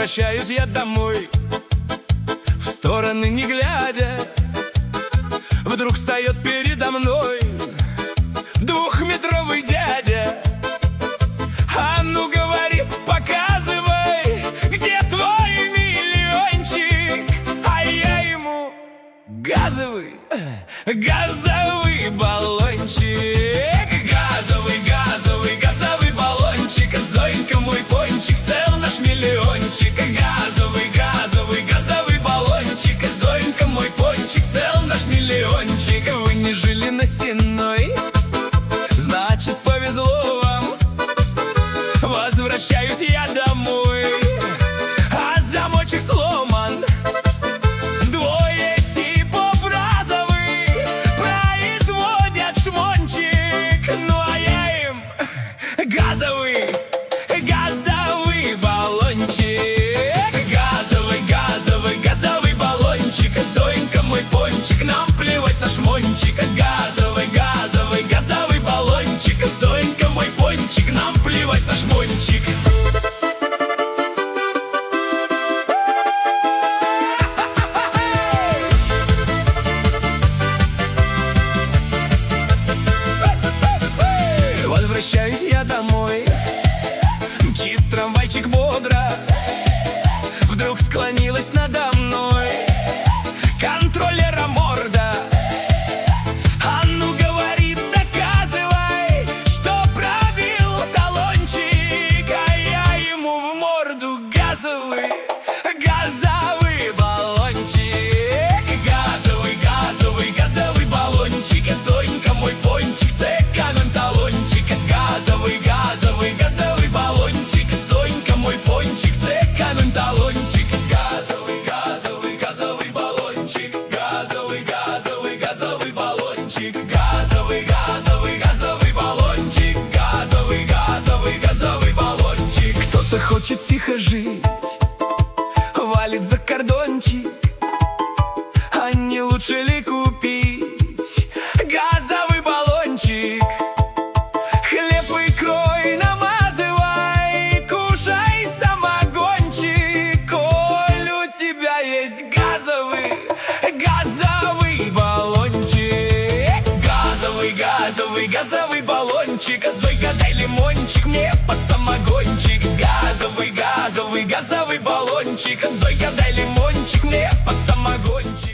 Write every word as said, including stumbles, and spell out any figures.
Возвращаюсь я домой, в стороны не глядя. Вдруг встает передо мной двухметровый дядя. А ну, говорит, показывай, где твой миллиончик. А я ему: газовый, газовый баллончик. Газовый, газовый, газовый баллончик. Зоенька, мой пончик, цел наш миллиончик. Газовый, газовый, газовый баллончик. Зоенька, мой пончик, цел наш миллиончик. Вы не жили на Сенной, значит, повезло вам. Возвращаюсь я домой, а замочек сломан. Двое типов разовых производят шмончик. Ну а я им: газовый, газовый баллончик. Газовый, газовый, газовый баллончик. Зоенька, мой пончик, нам плевать на шмончик. Газовый, газовый, газовый баллончик. Зоенька, мой пончик, нам плевать на шмончик. Возвращаюсь я домой, мчит трамвайчик бодро. Вдруг склонилась надо мной контроллера морда. А ну, говорит, доказывай, что пробил талончик. А я ему в морду: газовый, газовый баллончик. Газовый, газовый, газовый баллончик. Зоенька, мой пончик, сэкономь талончик. Газовый, газовый, газовый баллончик. Зоенька, мой пончик, сэкономь талончик. Газовый, газовый, газовый баллончик. Газовый, газовый, газовый баллончик. Газовый, газовый, газовый баллончик. Газовый, газовый, газовый баллончик. Кто-то хочет тихо жить, валит за кордончик. А не лучше ли купить газовый баллончик? Хлеб икрой намазывай, кушай самогончик. Коль у тебя есть газовый, газовый баллончик. Газовый, газовый, газовый баллончик. Зойка, дай лимончик мне под самогончик. Газовый, газовый, газовый баллончик. Зойка, дай лимончик мне под самогончик.